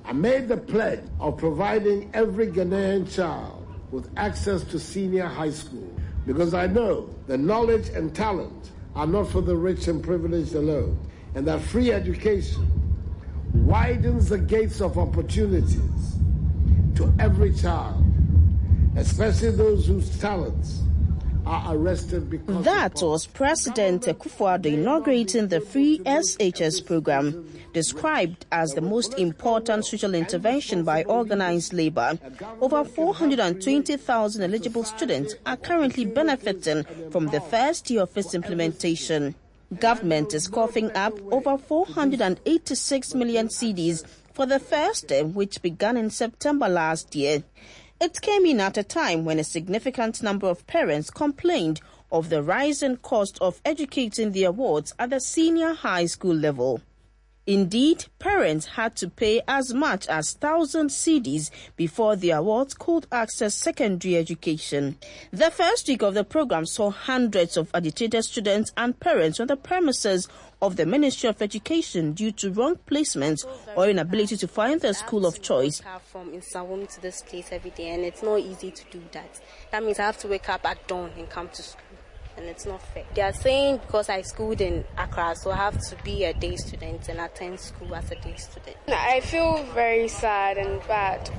I made the pledge of providing every Ghanaian child with access to senior high school because I know that knowledge and talent are not for the rich and privileged alone, and that free education widens the gates of opportunities to every child, especially those whose talents are arrested because... That was President Akufo-Addo inaugurating the free SHS program, described as the most important social intervention by organized labor. Over 420,000 eligible students are currently benefiting from the first year of its implementation. Government is coughing up over 486 million cedis for the first term, which began in September last year. It came in at a time when a significant number of parents complained of the rising cost of educating their wards at the senior high school level. Indeed, parents had to pay as much as 1,000 cedis before their wards could access secondary education. The first week of the program saw hundreds of agitated students and parents on the premises of the Ministry of Education due to wrong placements or inability to find their school of choice. I have from Nsawam to this place every day, and it's not easy to do that. That means I have to wake up at dawn and come to school. And it's not fair. They are saying because I schooled in Accra, so I have to be a day student and attend school as a day student. I feel very sad and bad.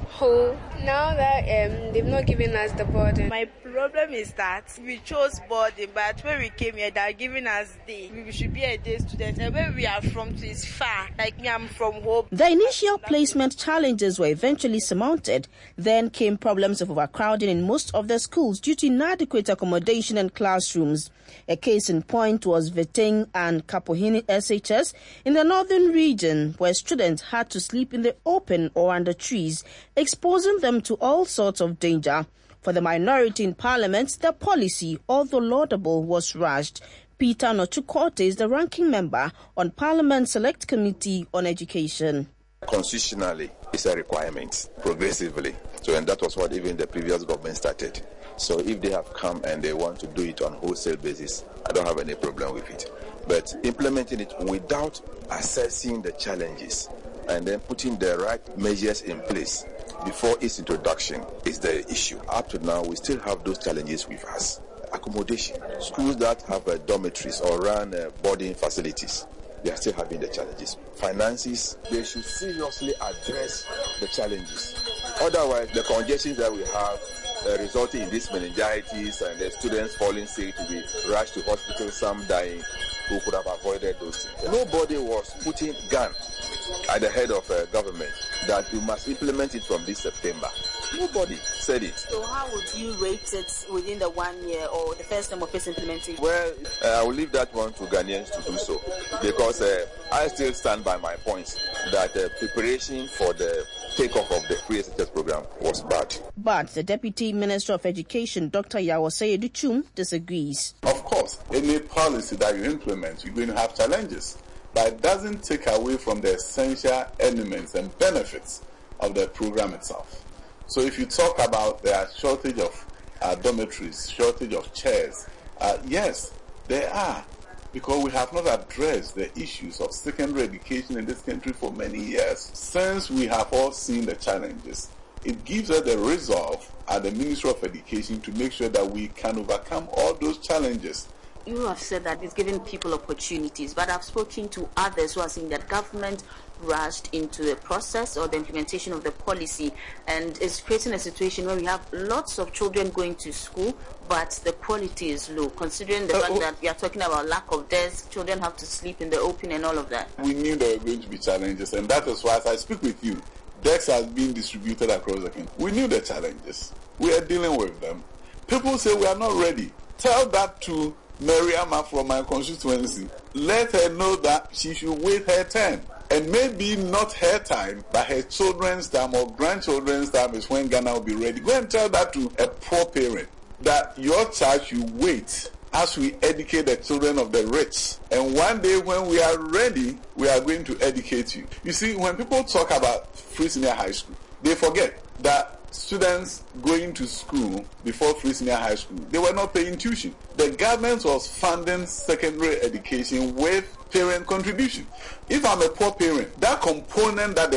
Now that they've not given us the boarding. My problem is that we chose boarding, but when we came here, they are giving us day. We should be a day student, and where we are from is far. Like me, I'm from home. The initial placement challenges were eventually surmounted. Then came problems of overcrowding in most of the schools due to inadequate accommodation and classrooms. A case in point was Veteng and Kapohini SHS in the northern region, where students had to sleep in the open or under trees, exposing them to all sorts of danger. For the minority in parliament, the policy, although laudable, was rushed. Peter Nochukote is the ranking member on Parliament Select Committee on Education. Constitutionally, it's a requirement progressively. And that was what even the previous government started. So if they have come and they want to do it on wholesale basis, I don't have any problem with it. But implementing it without assessing the challenges and then putting the right measures in place before its introduction is the issue. Up to now, we still have those challenges with us. Accommodation. Schools that have dormitories or run boarding facilities, they are still having the challenges. Finances, they should seriously address the challenges. Otherwise, the congestion that we have resulting in this meningitis and the students falling sick to be rushed to hospital, some dying, who could have avoided those things. Nobody was putting gun at the head of government that you must implement it from this September. Nobody said it. So how would you rate it within the 1 year or the first term of its implementation? Well, I will leave that one to Ghanaians to do so, because I still stand by my points that preparation for the takeoff of the free SHS program was bad. But the Deputy Minister of Education, Dr. Yawoseye Duchum, disagrees. Of course, any policy that you implement, you're going to have challenges, but it doesn't take away from the essential elements and benefits of the program itself. So if you talk about the shortage of dormitories, shortage of chairs, yes, there are, because we have not addressed the issues of secondary education in this country for many years. Since we have all seen the challenges, it gives us the resolve at the Ministry of Education to make sure that we can overcome all those challenges. You have said that it's giving people opportunities, but I've spoken to others who are saying that government rushed into the process or the implementation of the policy, and it's creating a situation where we have lots of children going to school, but the quality is low, considering the fact that we are talking about lack of desks, children have to sleep in the open and all of that. We knew there were going to be challenges, and that is why, as I speak with you, desks are being distributed across the country. We knew the challenges. We are dealing with them. People say we are not ready. Tell that to Mariama from my constituency. Let her know that she should wait her turn. And maybe not her time, but her children's time or grandchildren's time is when Ghana will be ready. Go and tell that to a poor parent, that your child should wait as we educate the children of the rich. And one day when we are ready, we are going to educate you. You see, when people talk about free senior high school, they forget that students going to school before free senior high school, they were not paying tuition. The government was funding secondary education with parent contribution. If I'm a poor parent, that component that the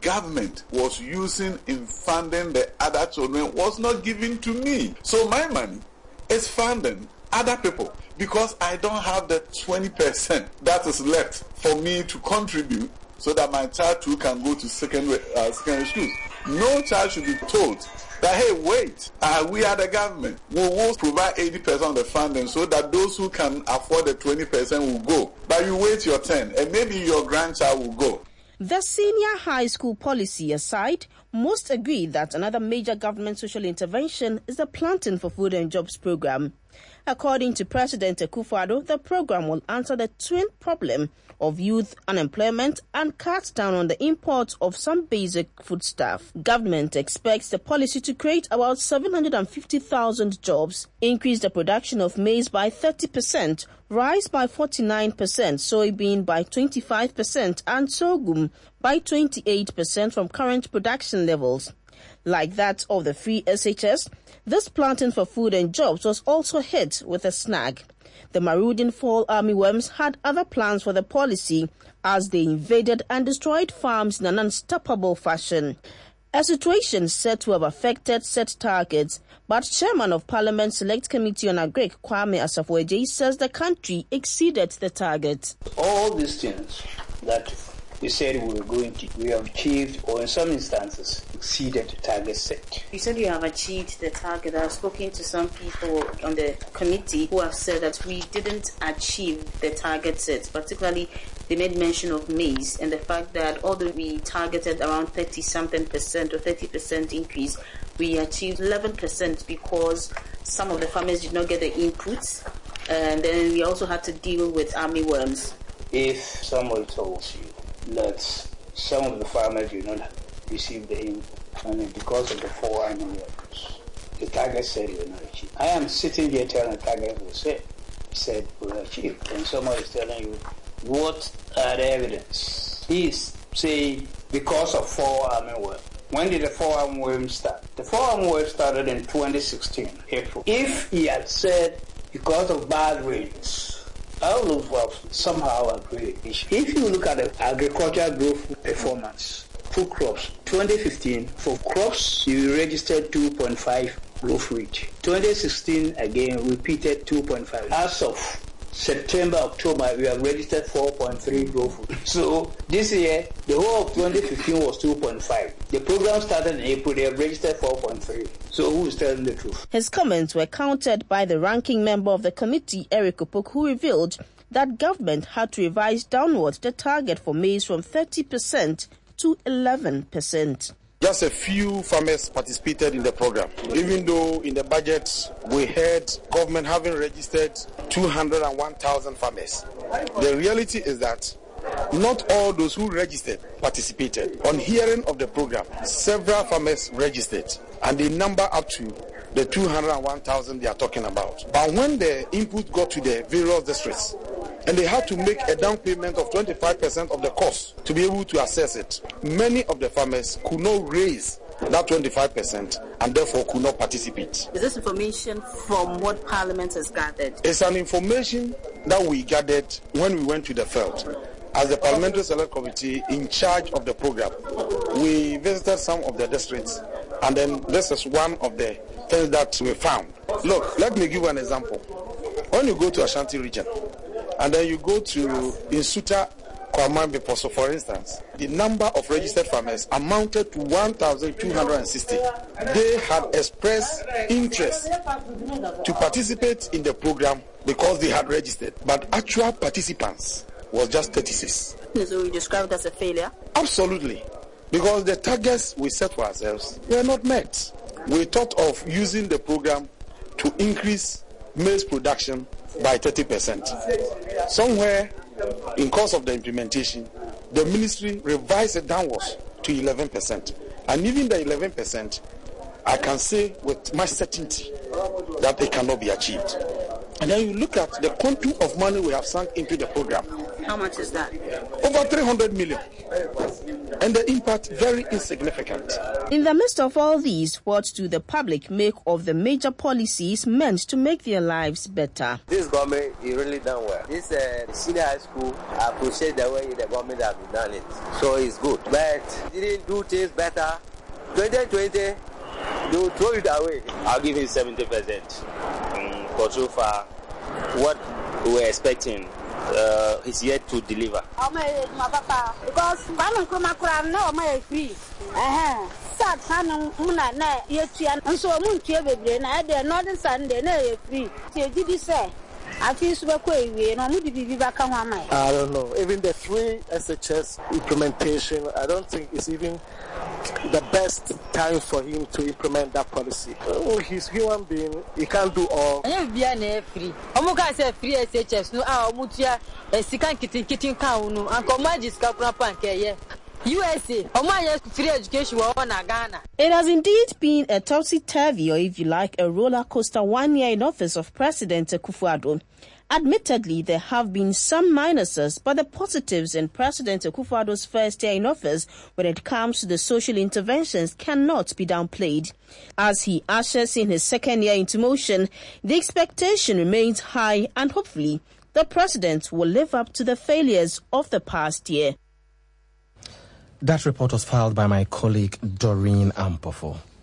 government was using in funding the other children was not given to me. So my money is funding other people because I don't have the 20% that is left for me to contribute so that my child too can go to secondary schools. No child should be told that, hey, wait, we are the government. We will provide 80% of the funding so that those who can afford the 20% will go. But you wait your turn, and maybe your grandchild will go. The senior high school policy aside, most agree that another major government social intervention is the Planting for Food and Jobs program. According to President Akufo-Addo, the program will answer the twin problem of youth unemployment and cut down on the import of some basic foodstuff. Government expects the policy to create about 750,000 jobs, increase the production of maize by 30%, rice by 49%, soybean by 25%, and sorghum by 28% from current production levels. Like that of the free SHS, this Planting for Food and Jobs was also hit with a snag. The marauding fall armyworms had other plans for the policy as they invaded and destroyed farms in an unstoppable fashion. A situation said to have affected set targets, but Chairman of Parliament Select Committee on Agric, Kwame Asafo-Adjei, says the country exceeded the target. All these things that we said we were going to, we have achieved, or in some instances, exceeded the target set. You said you have achieved the target. I've spoken to some people on the committee who have said that we didn't achieve the target set. Particularly, they made mention of maize and the fact that although we targeted around 30-something% or 30% increase, we achieved 11% because some of the farmers did not get the inputs, and then we also had to deal with armyworms. If somebody told you that some of the farmers did not receive the input, and because of the 4 armyworms, the target said you were not achieved. I am sitting here telling the target was set. He said we were achieved. And somebody is telling you, what are the evidence? He is saying because of 4 armyworms. When did the 4 armyworms start? The 4 armyworms started in 2016, April. If he had said because of bad rains, I would have somehow agreed. If you look at the agricultural growth performance, food crops, 2015, for crops, you registered 2.5 growth rate. 2016, again, repeated 2.5. As of September, October, we have registered 4.3 growth rate. So this year, the whole of 2015 was 2.5. The program started in April, they have registered 4.3. So who is telling the truth? His comments were countered by the ranking member of the committee, Eric Opoku, who revealed that government had to revise downwards the target for maize from 30% to 11%. Just a few farmers participated in the program. Even though in the budget we heard government having registered 201,000 farmers. The reality is that not all those who registered participated. On hearing of the program, several farmers registered and they number up to the 201,000 they are talking about. But when the input got to the various districts, and they had to make a down payment of 25% of the cost to be able to assess it, many of the farmers could not raise that 25% and therefore could not participate. Is this information from what Parliament has gathered? It's an information that we gathered when we went to the field. As the Parliamentary Select Committee in charge of the program, we visited some of the districts, and then this is one of the things that we found. Look, let me give you an example. When you go to Ashanti region, and then you go to Insuta, Kwamambe, Poso, for instance, the number of registered farmers amounted to 1,260. They had expressed interest to participate in the program because they had registered, but actual participants was just 36. So you described it as a failure? Absolutely, because the targets we set for ourselves were not met. We thought of using the program to increase maize production by 30%. Somewhere in course of the implementation, the ministry revised it downwards to 11%. And even the 11%, I can say with much certainty that it cannot be achieved. And then you look at the quantum of money we have sunk into the program. How much is that? Over 300 million. And the impact very insignificant. In the midst of all these, what do the public make of the major policies meant to make their lives better? This government is really done well. This senior high school, I appreciate the way the government has done it. So it's good. But didn't do things better. 2020, they will throw it away. I'll give him 70%. But so far, what we were expecting, he's yet to deliver. Because free. I don't know. Even the free SHS implementation, I don't think it's even the best time for him to implement that policy. Oh, he's a human being. He can't do all. Free. Free SHS. USA, free education Ghana. It has indeed been a topsy-turvy, or if you like, a roller coaster 1 year in office of President Akufo-Addo. Admittedly, there have been some minuses, but the positives in President Akufo-Addo's first year in office when it comes to the social interventions cannot be downplayed. As he ushers in his second year into motion, the expectation remains high and hopefully the president will live up to the failures of the past year. That report was filed by my colleague Doreen Ampofo.